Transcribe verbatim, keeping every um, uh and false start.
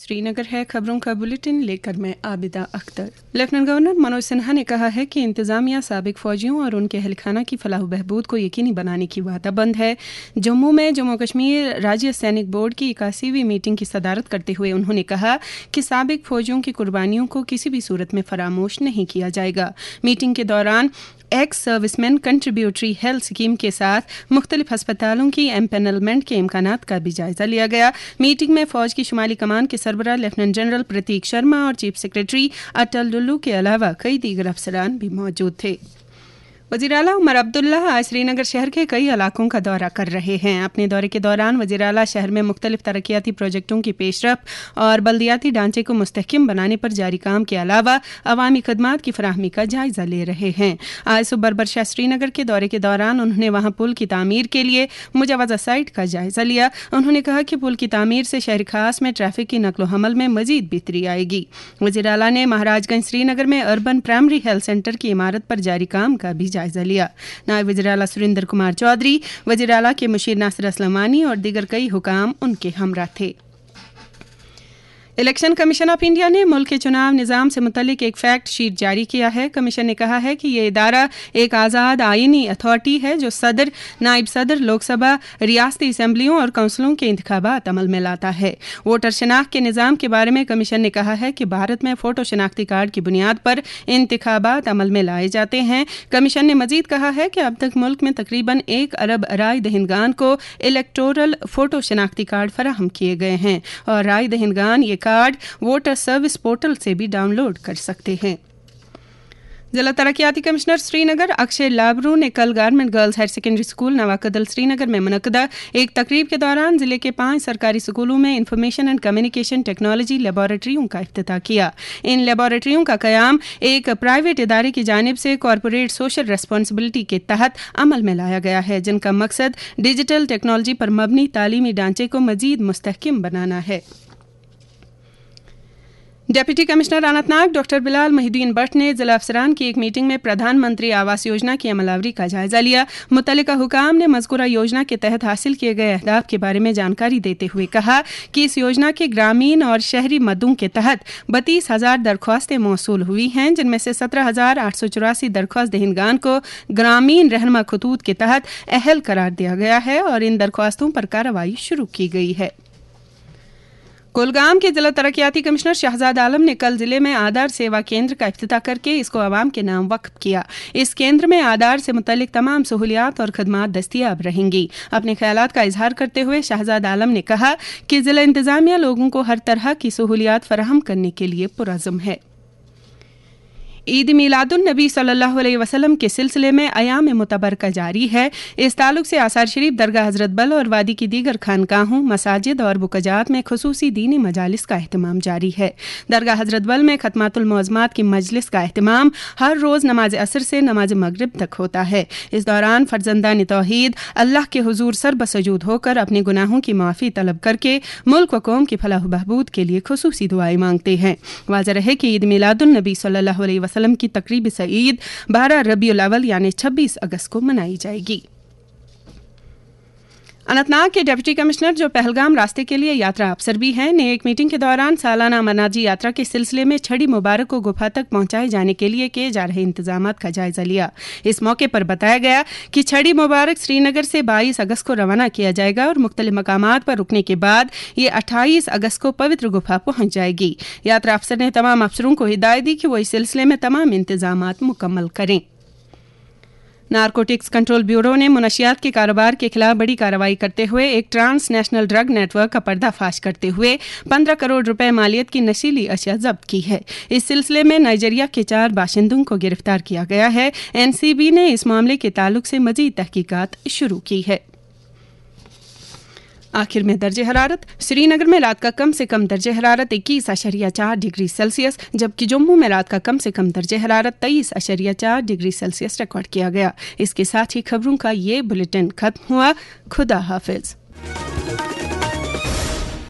श्री नगर है खबरों का बुलेटिन लेकर मैं आबिदा अख्तर। लेफ्टिनेंट गवर्नर मनोज सिन्हा ने कहा है कि इंतजामिया साबिक फौजियों और उनके अहलखाना की फलाह बहबूद को यकीनी बनाने की वादाबंद है। जम्मू में जम्मू कश्मीर राज्य सैनिक बोर्ड की इक्यासीवीं मीटिंग की सदारत करते हुए उन्होंने कहा कि साबिक फौजियों की कुर्बानियों को किसी भी सूरत में फरामोश नहीं किया जाएगा। मीटिंग के दौरान ex serviceman contributory health scheme के साथ मुख्तलिफ अस्पतालों की एम्पेनलमेंट के इम्कानात का भी जायजा लिया गया। मीटिंग में फौज की शुमाली कमान के सरबराह लेफ्टिनेंट जनरल प्रतीक शर्मा और चीफ सेक्रेटरी अटल डुल्लू के अलावा कई दीगर अफसरान भी मौजूद थे। वज़ीर आला उमर अब्दुल्ला आज श्रीनगर शहर के कई इलाकों का दौरा कर रहे हैं। अपने दौरे के दौरान वज़ीर आला शहर में मुख्तलिफ तरक्याती प्रोजेक्टों की पेशरफ और बल्दियाती ढांचे को मुस्तहकिम बनाने पर जारी काम के अलावा अवामी खदमात की फराहमी का जायजा ले रहे हैं। आज सुबह बरबरशाह श्रीनगर के दौरे के दौरान उन्होंने वहां पुल की तामीर के लिए मुजवज़ा साइट का जायजा लिया। उन्होंने कहा कि पुल की तामीर से शहर खास में ट्रैफिक की नकलो हमल में मजीद बेहतरी आएगी। वज़ीर आला ने महाराजगंज श्रीनगर में अर्बन प्राइमरी हेल्थ सेंटर की इमारत पर जारी काम का भी जायजा लिया। नायब वज़ीर आला सुरेंद्र कुमार चौधरी, वज़ीर आला के मुशीर नासिर असलमानी और दीगर कई हुकाम उनके हमरा थे। इलेक्शन कमीशन ऑफ इंडिया ने मुल्क के चुनाव निज़ाम से मुतल्लिक एक फैक्ट शीट जारी किया है। कमीशन ने कहा है कि ये इदारा एक आज़ाद आईनी अथॉरिटी है जो सदर, नायब सदर, लोकसभा, रियासती असम्बलियों और काउंसिलों के इंतखाबात अमल में लाता है। वोटर शनाख्त के निज़ाम के बारे में कमीशन ने कहा है कि भारत में फ़ोटो शनाख्ती कार्ड की बुनियाद पर इंतखाबात अमल में लाए जाते हैं। कमीशन ने मजीद कहा है कि अब तक मुल्क में तकरीबन एक अरब राय दहिंदगान को इलेक्टोरल फ़ोटो शनाख्ती कार्ड फराहम किए गए हैं और राय दहिंदगान ये कार्ड वोटर सर्विस पोर्टल से भी डाउनलोड कर सकते हैं। जिला तरक्याती कमिश्नर श्रीनगर अक्षय लाबरू ने कल government girls higher secondary school Nawakadal Srinagar में मुनक्कदा एक तकरीब के दौरान जिले के पांच सरकारी स्कूलों में इंफॉर्मेशन एंड कम्युनिकेशन टेक्नोलॉजी लेबोरेटरियों का इफ्तिताह किया। इन लेबोरेटरियों का कयाम एक प्राइवेट इदारे की जानिब से कॉरपोरेट सोशल रेस्पॉन्सिबिलिटी के तहत अमल में लाया गया है, जिनका मकसद डिजिटल टेक्नोलॉजी पर मबनी तालीमी ढांचे को मजीद मुस्तहकिम बनाना है। Deputy commissioner Anantnag doctor Bilal Mohiuddin Bhat ने जिला अफसरान की एक मीटिंग में प्रधानमंत्री आवास योजना की अमलावरी का जायजा लिया। मुतल्लिका हुकाम ने मज़कूरा योजना के तहत हासिल किए गए अहदाफ के बारे में जानकारी देते हुए कहा कि इस योजना के ग्रामीण और शहरी मदों के तहत बत्तीस हजार दरख्वास्तें मौसूल हुई हैं, जिनमें से सत्रह हजार आठ सौ चौरासी दरख्वास्त दहिंदगान को ग्रामीण रहनमा खतूत के तहत अहल करार दिया गया है और इन दरख्वास्तों पर कार्रवाई शुरू की गई है। कुलगाम के जिला तरक्याती कमिश्नर शहजाद आलम ने कल जिले में आधार सेवा केंद्र का इफ्तिताह करके इसको आवाम के नाम वक्फ किया। इस केंद्र में आधार से मुतल्लिक तमाम सहूलियात और खदमात दस्तियाब रहेंगी। अपने ख्यालात का इजहार करते हुए शहजाद आलम ने कहा कि जिला इंतजामिया लोगों को हर तरह की सहूलियात फराहम करने के लिए पुरअज़्म है। ईद मिलादुन नबी सल्लल्लाहु अलैहि वसल्लम के सिलसिले में अयाम मुतबरका जारी है। इस ताल्लुक से आसार शरीफ, दरगाह हजरत बल और वादी की दीगर खानकाहों, मसाजिद और बुकजात में खुसूसी दीनी मजालिस का अहतमाम जारी है। दरगाह हजरत बल में खतमातुल मुअज़्ज़मात की मजलिस का अहतमाम हर रोज़ नमाज असर से नमाज मगरिब तक होता है। इस दौरान फर्जंदान तौहीद अल्लाह के हुजूर सर बसजूद होकर अपने गुनाहों की माफ़ी तलब करके मुल्क व कौम की फलाह बहबूद के लिए खुसूसी दुआएं मांगते हैं। वाज़ेह रहे कि ईद मिलादुन नबी सल्लल्लाहु अलैहि वसल्लम की तकरीब सईद बारह रबीउल अव्वल यानी छब्बीस अगस्त को मनाई जाएगी। अनंतनाग के डिप्टी कमिश्नर जो पहलगाम रास्ते के लिए यात्रा अफसर भी हैं ने एक मीटिंग के दौरान सालाना अमरनाथ यात्रा के सिलसिले में छड़ी मुबारक को गुफा तक पहुंचाए जाने के लिए किए जा रहे इंतजामात का जायजा लिया। इस मौके पर बताया गया कि छड़ी मुबारक श्रीनगर से बाईस अगस्त को रवाना किया जाएगा और मुख्तलिफ मकामात पर रुकने के बाद ये अट्ठाईस अगस्त को पवित्र गुफा पहुंच जाएगी। यात्रा अफसर ने तमाम अफसरों को हिदायत दी कि वो इस सिलसिले में तमाम इंतजामात मुकम्मल करें। नारकोटिक्स कंट्रोल ब्यूरो ने मुनशियात के कारोबार के खिलाफ बड़ी कार्रवाई करते हुए एक ट्रांस नेशनल ड्रग नेटवर्क का पर्दाफाश करते हुए पंद्रह करोड़ रुपए मालियत की नशीली अशिया जब्त की है। इस सिलसिले में नाइजीरिया के चार बाशिंदों को गिरफ्तार किया गया है। एनसीबी ने इस मामले के ताल्लुक से मजीद तहकीकात शुरू की है। आखिर में दर्जे हरारत। श्रीनगर में रात का कम से कम दर्जे हरारत इक्कीस अशरिया चार डिग्री सेल्सियस, जबकि जम्मू में रात का कम से कम दर्जे हरारत तेईस अशरिया चार डिग्री सेल्सियस रिकॉर्ड किया गया। इसके साथ ही खबरों का ये बुलेटिन खत्म हुआ। खुदा हाफिज।